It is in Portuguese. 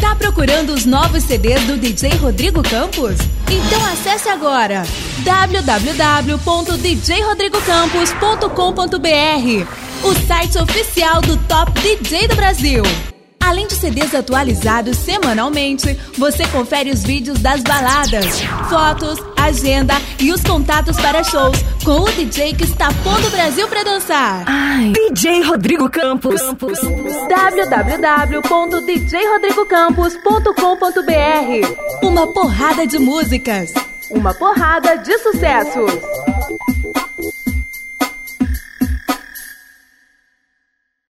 Tá procurando os novos CDs do DJ Rodrigo Campos? Então acesse agora www.djrodrigocampos.com.br, o site oficial do Top DJ do Brasil. Além de CDs atualizados semanalmente, você confere os vídeos das baladas, fotos, agenda e os contatos para shows com o DJ que está pondo o Brasil pra dançar. DJ Rodrigo Campos. www.djrodrigocampos.com.br. Uma porrada de músicas, uma porrada de sucessos.